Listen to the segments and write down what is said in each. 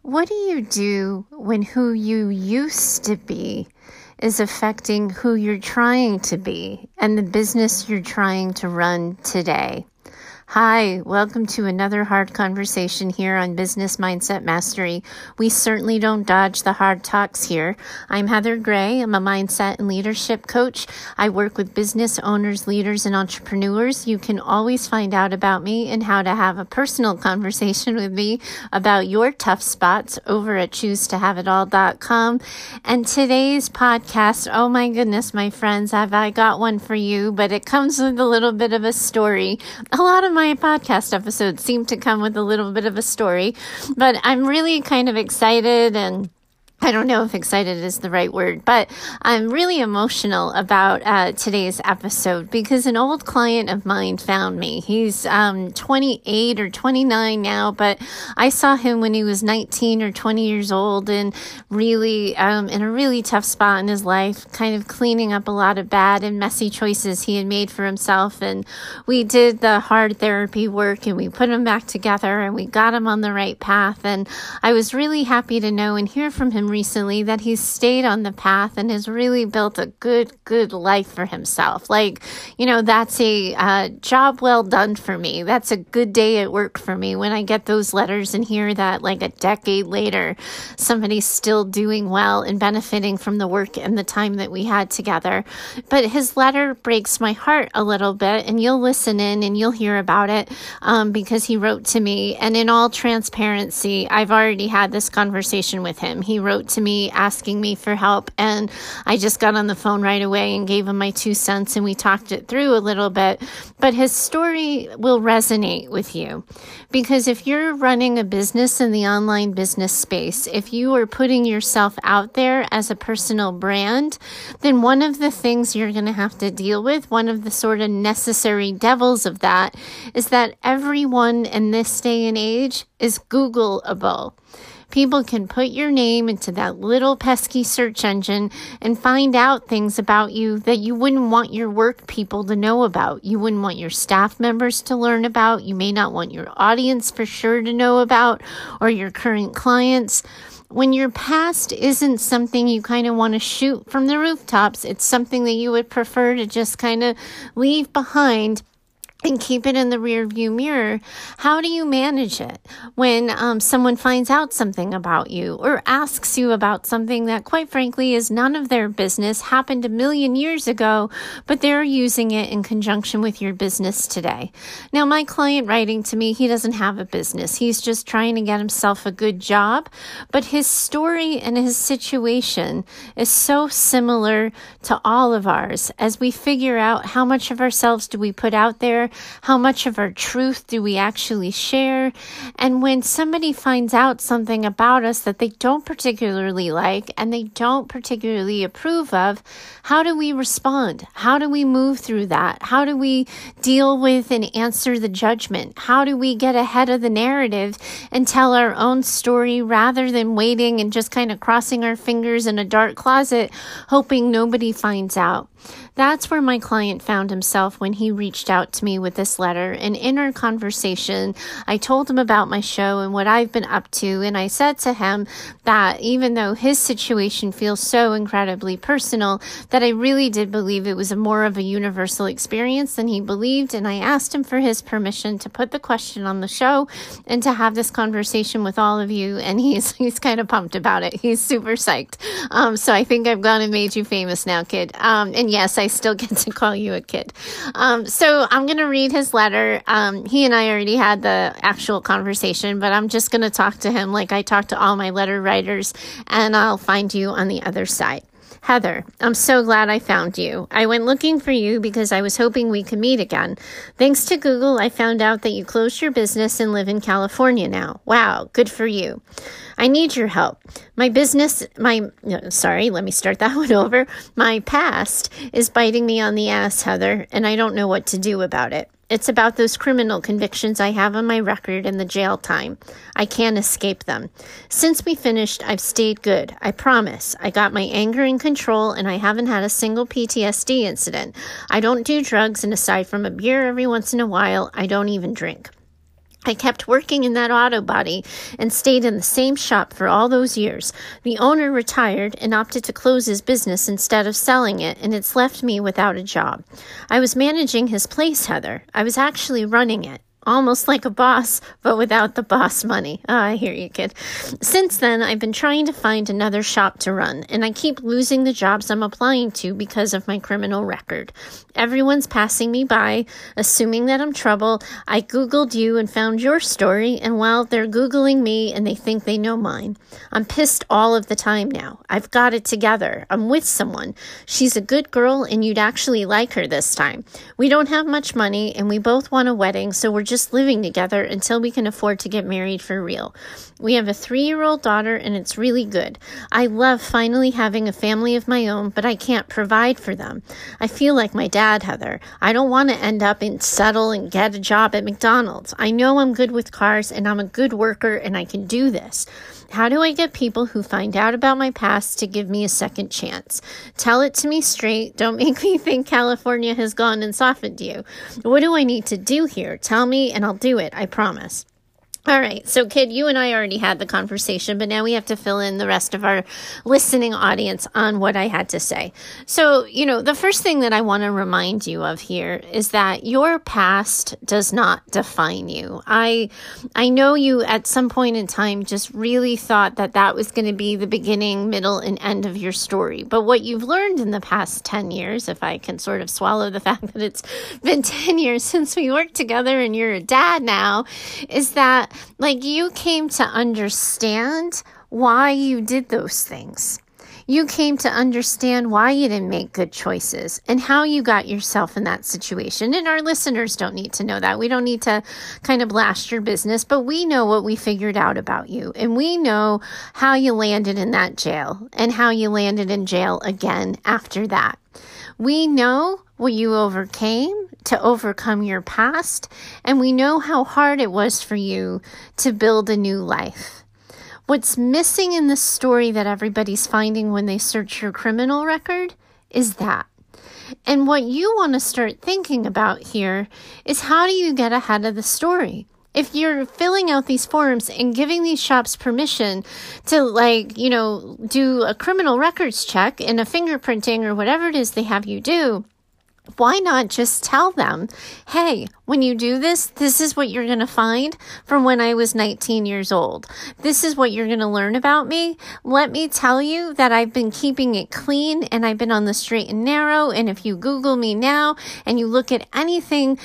What do you do when who you used to be is affecting who you're trying to be and the business you're trying to run today? Hi, welcome to another hard conversation here on Business Mindset Mastery. We certainly don't dodge the hard talks here. I'm Heather Gray. I'm a mindset and leadership coach. I work with business owners, leaders, and entrepreneurs. You can always find out about me and how to have a personal conversation with me about your tough spots over at choosetohaveitall.com. And today's podcast, oh my goodness, my friends, have I got one for you, but it comes with a little bit of a story. A lot of my podcast episodes seem to come with a little bit of a story, but I'm really kind of excited, and I don't know if excited is the right word, but I'm really emotional about today's episode because an old client of mine found me. He's 28 or 29 now, but I saw him when he was 19 or 20 years old and really in a really tough spot in his life, kind of cleaning up a lot of bad and messy choices he had made for himself. And we did the hard therapy work and we put him back together and we got him on the right path. And I was really happy to know and hear from him recently that he's stayed on the path and has really built a good life for himself. Like, you know, that's a job well done for me. That's a good day at work for me when I get those letters and hear that like a decade later, somebody's still doing well and benefiting from the work and the time that we had together. But his letter breaks my heart a little bit, and you'll listen in and you'll hear about it because he wrote to me. And in all transparency, I've already had this conversation with him. He wrote to me asking me for help, and I just got on the phone right away and gave him my 2 cents, and we talked it through a little bit. But his story will resonate with you because if you're running a business in the online business space, if you are putting yourself out there as a personal brand, then one of the things you're going to have to deal with, one of the sort of necessary devils of that, is that everyone in this day and age is Googleable. People can put your name into that little pesky search engine and find out things about you that you wouldn't want your work people to know about. You wouldn't want your staff members to learn about. You may not want your audience for sure to know about, or your current clients. When your past isn't something you kind of want to shoot from the rooftops, it's something that you would prefer to just kind of leave behind and keep it in the rear view mirror. How do you manage it when someone finds out something about you or asks you about something that quite frankly is none of their business, happened a million years ago, but they're using it in conjunction with your business today? Now, my client writing to me, he doesn't have a business. He's just trying to get himself a good job, but his story and his situation is so similar to all of ours as we figure out how much of ourselves do we put out there. How much of our truth do we actually share? And when somebody finds out something about us that they don't particularly like and they don't particularly approve of, how do we respond? How do we move through that? How do we deal with and answer the judgment? How do we get ahead of the narrative and tell our own story rather than waiting and just kind of crossing our fingers in a dark closet, hoping nobody finds out? That's where my client found himself when he reached out to me with this letter. And in our conversation, I told him about my show and what I've been up to. And I said to him that even though his situation feels so incredibly personal, that I really did believe it was more of a universal experience than he believed. And I asked him for his permission to put the question on the show and to have this conversation with all of you. And he's kind of pumped about it. He's super psyched. So I think I've gone and made you famous now, kid. And yes, I still get to call you a kid. So I'm going to read his letter. He and I already had the actual conversation, but I'm just going to talk to him like I talk to all my letter writers, and I'll find you on the other side. Heather, I'm so glad I found you. I went looking for you because I was hoping we could meet again. Thanks to Google, I found out that you closed your business and live in California now. Wow, good for you. I need your help. My past is biting me on the ass, Heather, and I don't know what to do about it. It's about those criminal convictions I have on my record and the jail time. I can't escape them. Since we finished, I've stayed good. I promise. I got my anger in control and I haven't had a single PTSD incident. I don't do drugs, and aside from a beer every once in a while, I don't even drink. I kept working in that auto body and stayed in the same shop for all those years. The owner retired and opted to close his business instead of selling it, and it's left me without a job. I was managing his place, Heather. I was actually running it. Almost like a boss, but without the boss money. I hear you, kid. Since then, I've been trying to find another shop to run, and I keep losing the jobs I'm applying to because of my criminal record. Everyone's passing me by, assuming that I'm trouble. I Googled you and found your story, and well, they're Googling me and they think they know mine. I'm pissed all of the time now. I've got it together. I'm with someone. She's a good girl, and you'd actually like her this time. We don't have much money, and we both want a wedding, so we're just living together until we can afford to get married for real. We have a 3-year-old daughter, and it's really good. I love finally having a family of my own, but I can't provide for them. I feel like my dad, Heather. I don't want to end up and settle and get a job at McDonald's. I know I'm good with cars, and I'm a good worker, and I can do this. How do I get people who find out about my past to give me a second chance? Tell it to me straight. Don't make me think California has gone and softened you. What do I need to do here? Tell me and I'll do it. I promise. All right. So, kid, you and I already had the conversation, but now we have to fill in the rest of our listening audience on what I had to say. So, the first thing that I want to remind you of here is that your past does not define you. I know you at some point in time just really thought that that was going to be the beginning, middle, and end of your story. But what you've learned in the past 10 years, if I can sort of swallow the fact that it's been 10 years since we worked together and you're a dad now, is that you came to understand why you did those things. You came to understand why you didn't make good choices and how you got yourself in that situation. And our listeners don't need to know that. We don't need to kind of blast your business, but we know what we figured out about you. And we know how you landed in that jail and how you landed in jail again after that. We know what you overcame to overcome your past, and we know how hard it was for you to build a new life. What's missing in the story that everybody's finding when they search your criminal record is that. And what you want to start thinking about here is, how do you get ahead of the story? If you're filling out these forms and giving these shops permission to do a criminal records check and a fingerprinting or whatever it is they have you do, why not just tell them, hey, when you do this, this is what you're going to find from when I was 19 years old. This is what you're going to learn about me. Let me tell you that I've been keeping it clean and I've been on the straight and narrow. And if you Google me now and you look at anything,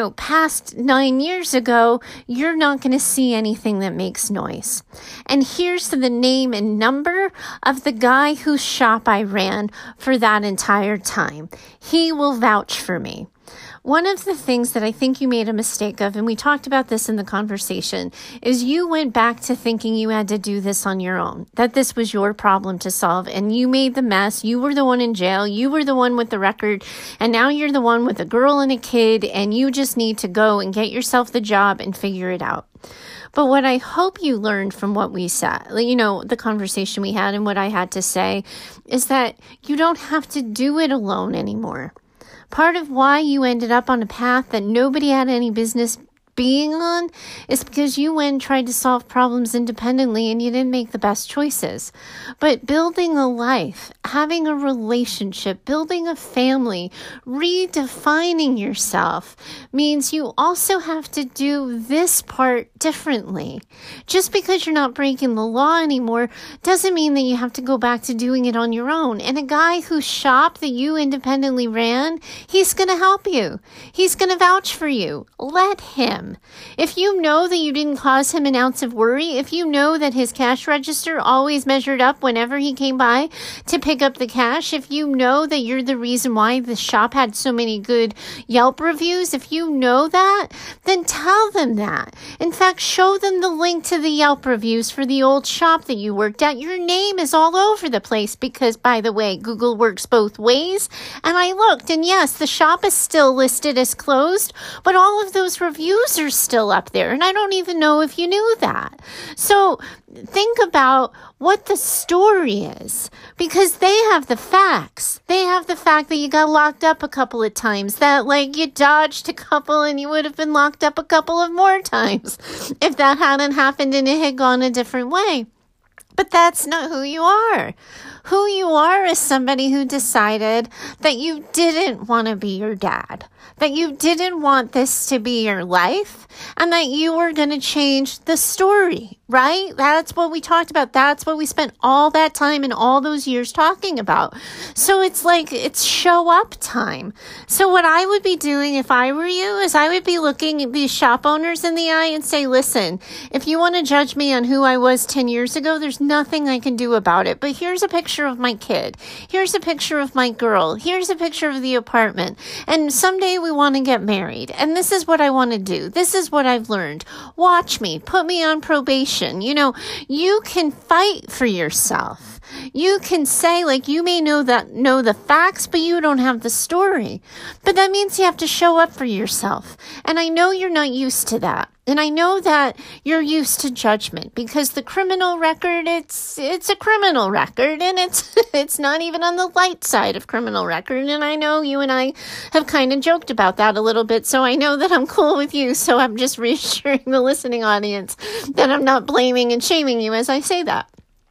past 9 years ago, you're not going to see anything that makes noise. And here's the name and number of the guy whose shop I ran for that entire time. He will vouch for me. One of the things that I think you made a mistake of, and we talked about this in the conversation, is you went back to thinking you had to do this on your own, that this was your problem to solve, and you made the mess. You were the one in jail. You were the one with the record, and now you're the one with a girl and a kid, and you just need to go and get yourself the job and figure it out. But what I hope you learned from what we said, the conversation we had and what I had to say, is that you don't have to do it alone anymore. Part of why you ended up on a path that nobody had any business being on is because you went and tried to solve problems independently and you didn't make the best choices. But building a life, having a relationship, building a family, redefining yourself means you also have to do this part differently. Just because you're not breaking the law anymore doesn't mean that you have to go back to doing it on your own. And a guy whose shop that you independently ran, he's going to help you. He's going to vouch for you. Let him. If you know that you didn't cause him an ounce of worry, if you know that his cash register always measured up whenever he came by to pick up the cash, if you know that you're the reason why the shop had so many good Yelp reviews, if you know that, then tell them that. In fact, show them the link to the Yelp reviews for the old shop that you worked at. Your name is all over the place because, by the way, Google works both ways. And I looked, and yes, the shop is still listed as closed, but all of those reviews kids are still up there, and I don't even know if you knew that. So think about what the story is, because they have the facts. They have the fact that you got locked up a couple of times, that like you dodged a couple and you would have been locked up a couple of more times if that hadn't happened and it had gone a different way. But that's not who you are. Who you are is somebody who decided that you didn't want to be your dad, that you didn't want this to be your life, and that you were going to change the story, right? That's what we talked about. That's what we spent all that time and all those years talking about. So it's like, it's show up time. So what I would be doing if I were you is I would be looking at these shop owners in the eye and say, listen, if you want to judge me on who I was 10 years ago, there's nothing I can do about it. But here's a picture of my kid. Here's a picture of my girl. Here's a picture of the apartment. And someday we want to get married. And this is what I want to do. This is what I've learned. Watch me. Put me on probation. You know, you can fight for yourself. You can say, like, you may know the facts, but you don't have the story. But that means you have to show up for yourself. And I know you're not used to that. And I know that you're used to judgment, because the criminal record, it's a criminal record, and it's not even on the light side of criminal record. And I know you and I have kind of joked about that a little bit, so I know that I'm cool with you. So I'm just reassuring the listening audience that I'm not blaming and shaming you as I say that.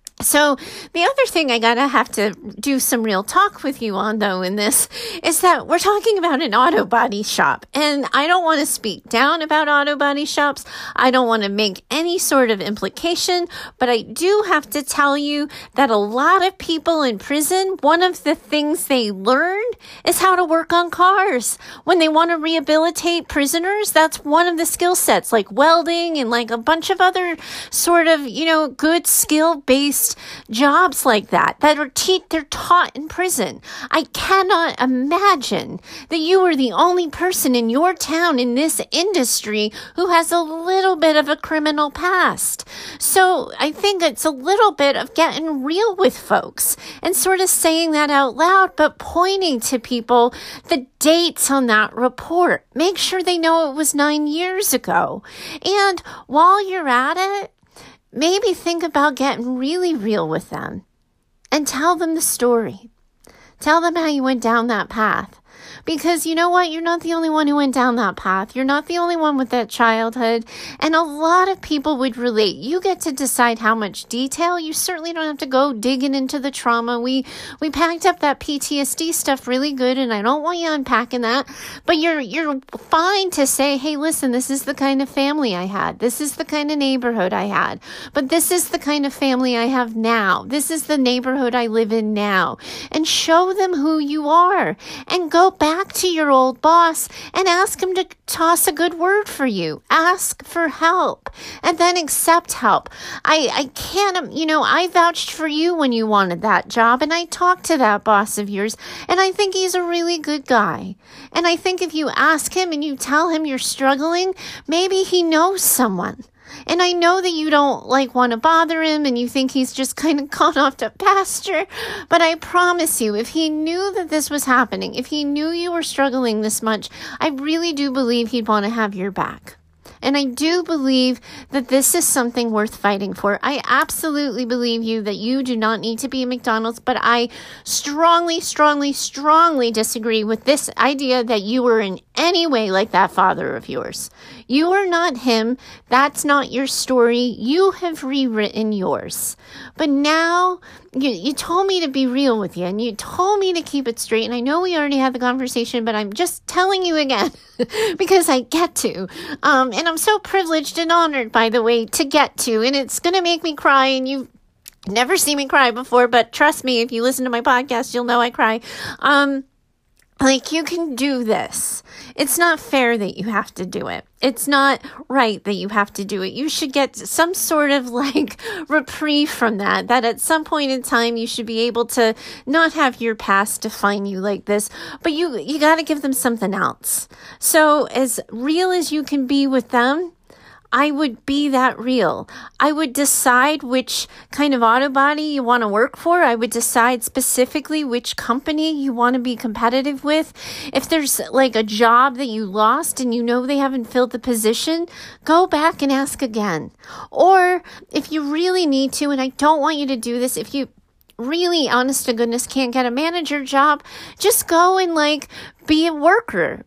So the other thing I have to do some real talk with you on, though, in this is that we're talking about an auto body shop, and I don't want to speak down about auto body shops. I don't want to make any sort of implication, but I do have to tell you that a lot of people in prison, one of the things they learn is how to work on cars. When they want to rehabilitate prisoners, that's one of the skill sets, like welding and like a bunch of other sort of, good skill-based jobs like that are they're taught in prison. I cannot imagine that you are the only person in your town in this industry who has a little bit of a criminal past. So I think it's a little bit of getting real with folks and sort of saying that out loud, but pointing to people the dates on that report. Make sure they know it was 9 years ago. And while you're at it, maybe think about getting really real with them and tell them the story. Tell them how you went down that path. Because you know what? You're not the only one who went down that path. You're not the only one with that childhood. And a lot of people would relate. You get to decide how much detail. You certainly don't have to go digging into the trauma. We packed up that PTSD stuff really good, and I don't want you unpacking that. But you're fine to say, hey, listen, this is the kind of family I had. This is the kind of neighborhood I had. But this is the kind of family I have now. This is the neighborhood I live in now. And show them who you are. And go back to your old boss and ask him to toss a good word for you. Ask for help and then accept help. I can't, I vouched for you when you wanted that job, and I talked to that boss of yours, and I think he's a really good guy. And I think if you ask him and you tell him you're struggling, maybe he knows someone. And I know that you don't want to bother him and you think he's just kind of gone off to pasture. But I promise you, if he knew that this was happening, if he knew you were struggling this much, I really do believe he'd want to have your back. And I do believe that this is something worth fighting for. I absolutely believe that you do not need to be a McDonald's, but I strongly, strongly, strongly disagree with this idea that you were in any way like that father of yours. You are not him. That's not your story. You have rewritten yours. But now you told me to be real with you, and you told me to keep it straight. And I know we already had the conversation, but I'm just telling you again because I get to. And I'm so privileged and honored, by the way, to get to. And it's going to make me cry, and you've never seen me cry before, but trust me, if you listen to my podcast, you'll know I cry. You can do this. It's not fair that you have to do it. It's not right that you have to do it. You should get some sort of reprieve from that at some point in time you should be able to not have your past define you like this, but you got to give them something else. So as real as you can be with them, I would be that real. I would decide which kind of auto body you want to work for. I would decide specifically which company you want to be competitive with. If there's like a job that you lost and you know they haven't filled the position, go back and ask again. Or if you really need to, and I don't want you to do this, if you really, honest to goodness, can't get a manager job, just go and like be a worker.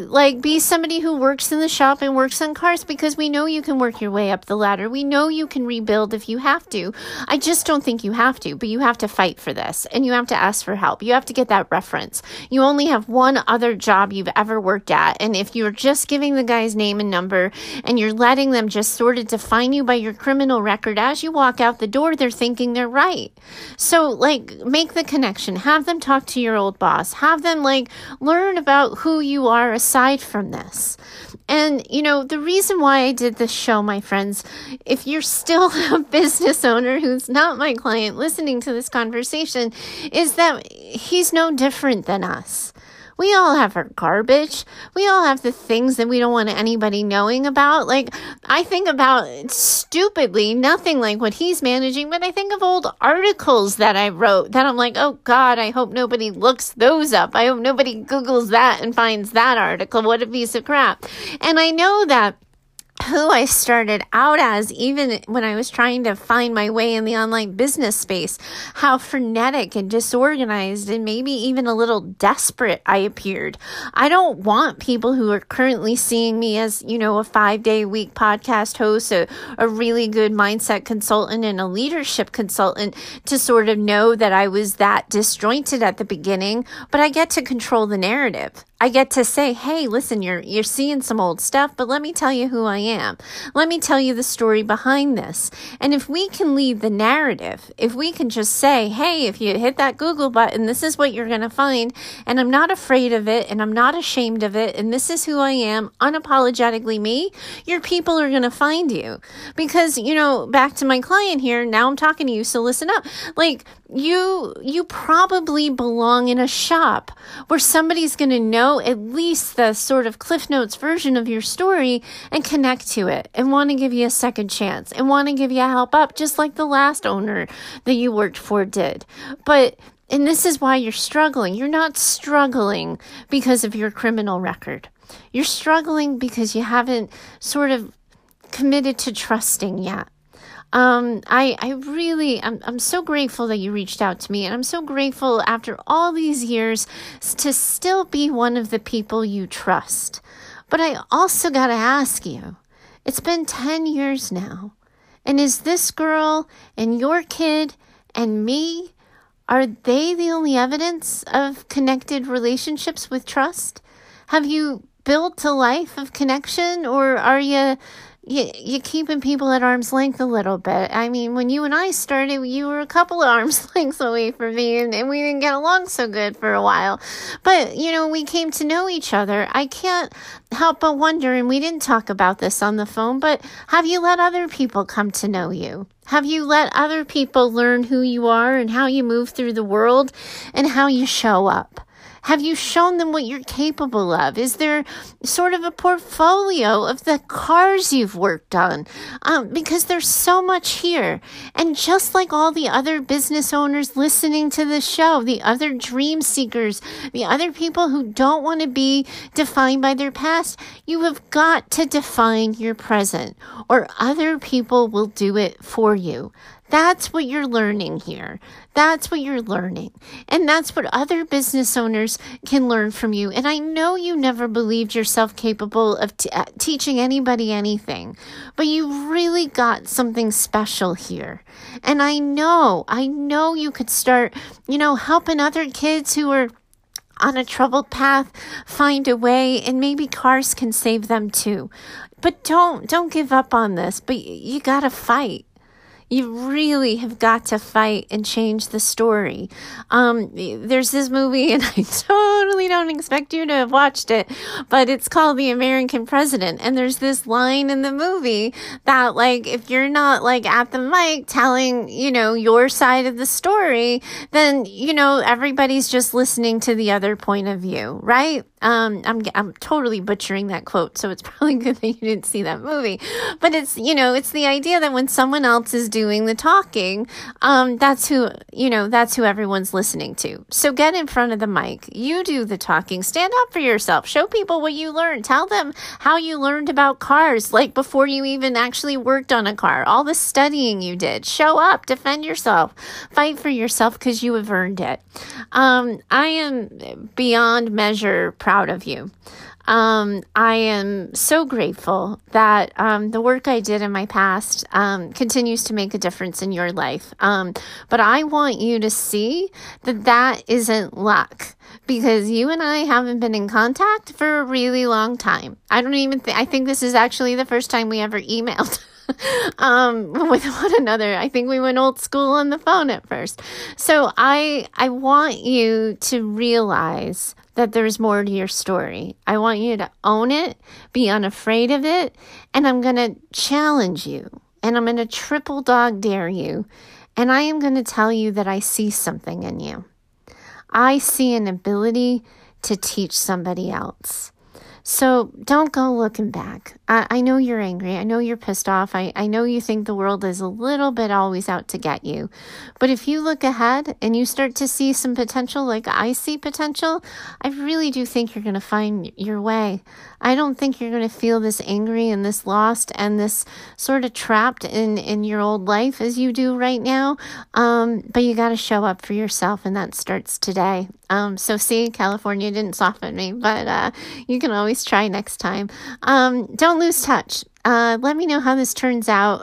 Be somebody who works in the shop and works on cars, because we know you can work your way up the ladder. We know you can rebuild if you have to. I just don't think you have to, but you have to fight for this and you have to ask for help. You have to get that reference. You only have one other job you've ever worked at. And if you're just giving the guy's name and number and you're letting them just sort of define you by your criminal record, as you walk out the door, they're thinking they're right. So like make the connection, have them talk to your old boss, have them like learn about who you are aside from this. And, you know, the reason why I did this show, my friends, if you're still a business owner who's not my client listening to this conversation, is that he's no different than us. We all have our garbage. We all have the things that we don't want anybody knowing about. Like, I think about stupidly, nothing like what he's managing, but I think of old articles that I wrote that I'm like, oh God, I hope nobody looks those up. I hope nobody Googles that and finds that article. What a piece of crap. And I know that who I started out as, even when I was trying to find my way in the online business space, how frenetic and disorganized and maybe even a little desperate I appeared. I don't want people who are currently seeing me as, you know, a 5-day-a-week podcast host, a really good mindset consultant and a leadership consultant to sort of know that I was that disjointed at the beginning, but I get to control the narrative. I get to say, hey, listen, you're seeing some old stuff, but let me tell you who I am. Let me tell you the story behind this. And if we can lead the narrative, if we can just say, hey, if you hit that Google button, this is what you're going to find. And I'm not afraid of it. And I'm not ashamed of it. And this is who I am, unapologetically me. Your people are going to find you. Because, you know, back to my client here, now I'm talking to you, so listen up. Like, you probably belong in a shop where somebody's going to know at least the sort of Cliff Notes version of your story and connect to it and want to give you a second chance and want to give you a help up, just like the last owner that you worked for did. And this is why you're struggling. You're not struggling because of your criminal record. You're struggling because you haven't sort of committed to trusting yet. I'm so grateful that you reached out to me, and I'm so grateful after all these years to still be one of the people you trust. But I also got to ask you, it's been 10 years now, and is this girl and your kid and me, are they the only evidence of connected relationships with trust? Have you built a life of connection, or are you keeping people at arm's length a little bit? I mean, when you and I started, you were a couple of arm's lengths away from me, and we didn't get along so good for a while. But, you know, we came to know each other. I can't help but wonder, and we didn't talk about this on the phone, but have you let other people come to know you? Have you let other people learn who you are and how you move through the world and how you show up? Have you shown them what you're capable of? Is there sort of a portfolio of the cars you've worked on? Because there's so much here. And just like all the other business owners listening to the show, the other dream seekers, the other people who don't want to be defined by their past, you have got to define your present, or other people will do it for you. That's what you're learning here. That's what you're learning. And that's what other business owners can learn from you. And I know you never believed yourself capable of teaching anybody anything, but you really got something special here. And I know you could start, helping other kids who are on a troubled path find a way, and maybe cars can save them too. But don't give up on this, but you gotta fight. You really have got to fight and change the story. There's this movie, and I totally don't expect you to have watched it, but it's called The American President. And there's this line in the movie that, like, if you're not like at the mic telling, your side of the story, then, everybody's just listening to the other point of view, right? I'm totally butchering that quote, so it's probably good that you didn't see that movie. But it's the idea that when someone else is doing the talking, that's who everyone's listening to. So get in front of the mic. You do the talking. Stand up for yourself. Show people what you learned. Tell them how you learned about cars, like before you even actually worked on a car. All the studying you did. Show up. Defend yourself. Fight for yourself because you have earned it. I am beyond measure proud of you. I am so grateful that the work I did in my past continues to make a difference in your life. But I want you to see that isn't luck, because you and I haven't been in contact for a really long time. I think this is actually the first time we ever emailed. With one another. I think we went old school on the phone at first. So I want you to realize that there's more to your story. I want you to own it, be unafraid of it, and I'm going to challenge you, and I'm going to triple dog dare you, and I am going to tell you that I see something in you. I see an ability to teach somebody else. So don't go looking back. I know you're angry. I know you're pissed off. I know you think the world is a little bit always out to get you. But if you look ahead and you start to see some potential, like I see potential, I really do think you're going to find your way. I don't think you're going to feel this angry and this lost and this sort of trapped in your old life as you do right now. But you got to show up for yourself, and that starts today. So see, California didn't soften me, but you can always try next time. Don't lose touch. Let me know how this turns out.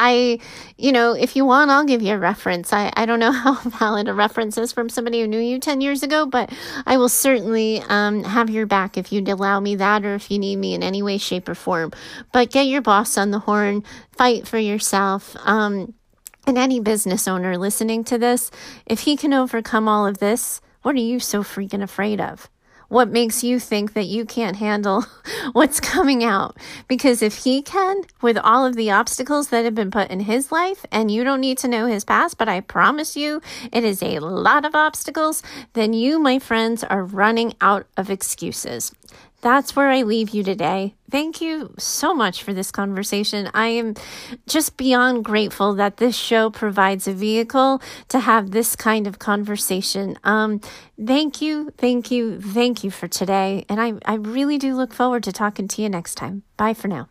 If you want, I'll give you a reference. I don't know how valid a reference is from somebody who knew you 10 years ago, but I will certainly have your back if you'd allow me that, or if you need me in any way, shape, or form. But get your boss on the horn, fight for yourself. And any business owner listening to this, if he can overcome all of this, what are you so freaking afraid of? What makes you think that you can't handle what's coming out? Because if he can, with all of the obstacles that have been put in his life, and you don't need to know his past, but I promise you it is a lot of obstacles, then you, my friends, are running out of excuses. That's where I leave you today. Thank you so much for this conversation. I am just beyond grateful that this show provides a vehicle to have this kind of conversation. Thank you for today. And I really do look forward to talking to you next time. Bye for now.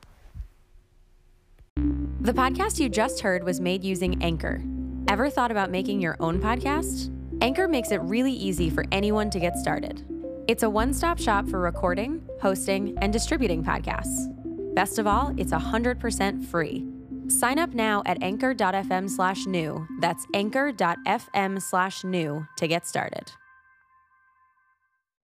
The podcast you just heard was made using Anchor. Ever thought about making your own podcast? Anchor makes it really easy for anyone to get started. It's a one-stop shop for recording, hosting, and distributing podcasts. Best of all, it's 100% free. Sign up now at anchor.fm/new. That's anchor.fm/new to get started.